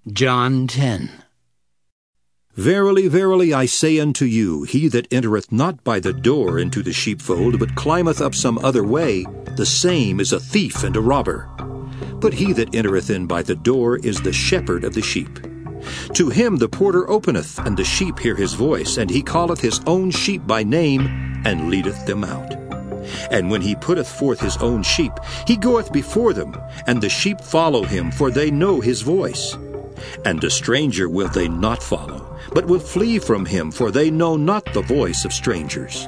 John 10. Verily, verily, I say unto you, he that entereth not by the door into the sheepfold, but climbeth up some other way, the same is a thief and a robber. But he that entereth in by the door is the shepherd of the sheep. To him the porter openeth, and the sheep hear his voice, and he calleth his own sheep by name, and leadeth them out. And when he putteth forth his own sheep, he goeth before them, and the sheep follow him, for they know his voice. And a stranger will they not follow, but will flee from him, for they know not the voice of strangers.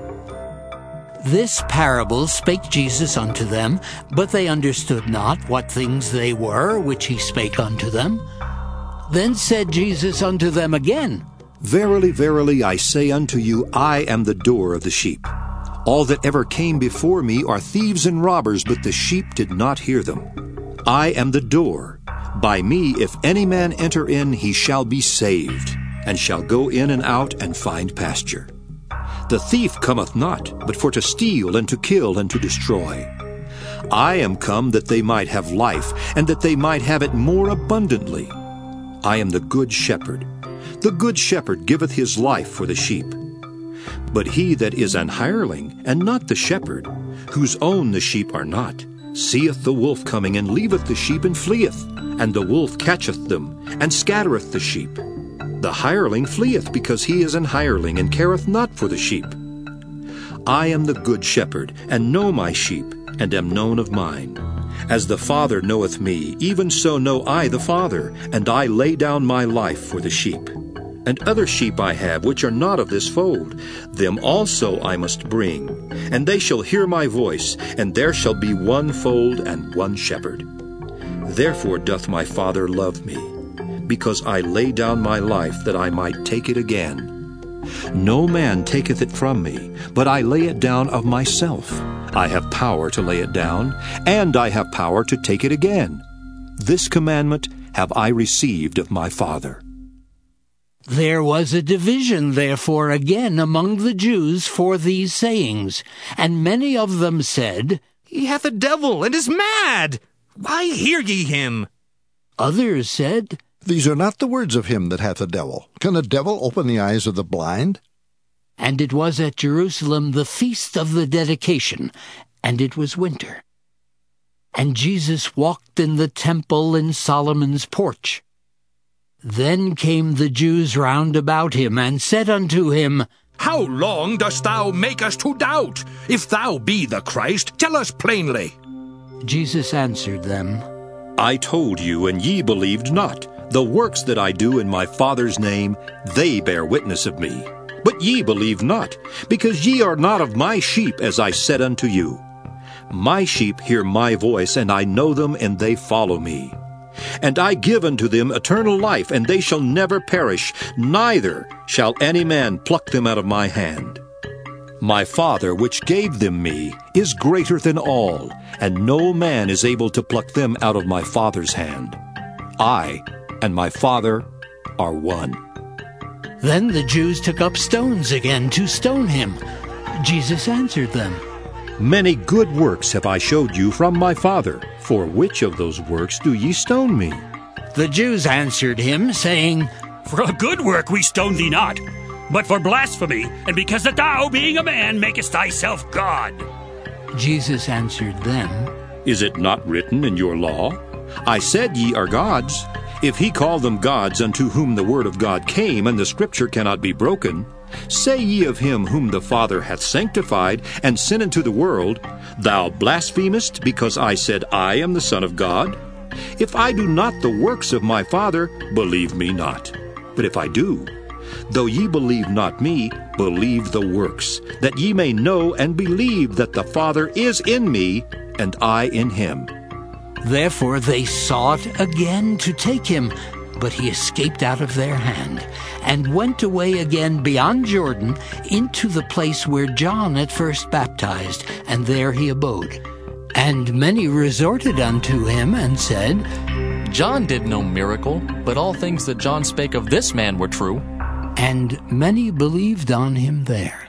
This parable spake Jesus unto them, but they understood not what things they were which he spake unto them. Then said Jesus unto them again, Verily, verily, I say unto you, I am the door of the sheep. All that ever came before me are thieves and robbers, but the sheep did not hear them. I am the door. By me, if any man enter in, he shall be saved, and shall go in and out and find pasture. The thief cometh not, but for to steal, and to kill, and to destroy. I am come that they might have life, and that they might have it more abundantly. I am the good shepherd. The good shepherd giveth his life for the sheep. But he that is an hireling, and not the shepherd, whose own the sheep are not, seeth the wolf coming, and leaveth the sheep, and fleeth. And the wolf catcheth them, and scattereth the sheep. The hireling fleeth, because he is an hireling, and careth not for the sheep. I am the good shepherd, and know my sheep, and am known of mine. As the Father knoweth me, even so know I the Father, and I lay down my life for the sheep. And other sheep I have, which are not of this fold, them also I must bring. And they shall hear my voice, and there shall be one fold and one shepherd. Therefore doth my Father love me, because I lay down my life that I might take it again. No man taketh it from me, but I lay it down of myself. I have power to lay it down, and I have power to take it again. This commandment have I received of my Father. There was a division therefore again among the Jews for these sayings, and many of them said, He hath a devil, and is mad. Why hear ye him? Others said, These are not the words of him that hath a devil. Can a devil open the eyes of the blind? And it was at Jerusalem the feast of the dedication, and it was winter. And Jesus walked in the temple in Solomon's porch. Then came the Jews round about him, and said unto him, How long dost thou make us to doubt? If thou be the Christ, tell us plainly. Jesus answered them, I told you, and ye believed not. The works that I do in my Father's name, they bear witness of me. But ye believe not, because ye are not of my sheep, as I said unto you. My sheep hear my voice, and I know them, and they follow me. And I give unto them eternal life, and they shall never perish, neither shall any man pluck them out of my hand. My Father, which gave them me, is greater than all, and no man is able to pluck them out of my Father's hand. I and my Father are one. Then the Jews took up stones again to stone him. Jesus answered them, Many good works have I showed you from my Father. For which of those works do ye stone me? The Jews answered him, saying, For a good work we stone thee not, but for blasphemy, and because that thou, being a man, makest thyself God. Jesus answered them, Is it not written in your law? I said ye are gods. If he call them gods unto whom the word of God came, and the scripture cannot be broken, say ye of him whom the Father hath sanctified and sent into the world, Thou blasphemest, because I said I am the Son of God? If I do not the works of my Father, believe me not. But if I do, though ye believe not me, believe the works, that ye may know and believe that the Father is in me, and I in him. Therefore they sought again to take him, but he escaped out of their hand, and went away again beyond Jordan into the place where John at first baptized, and there he abode. And many resorted unto him, and said, John did no miracle, but all things that John spake of this man were true. And many believed on him there.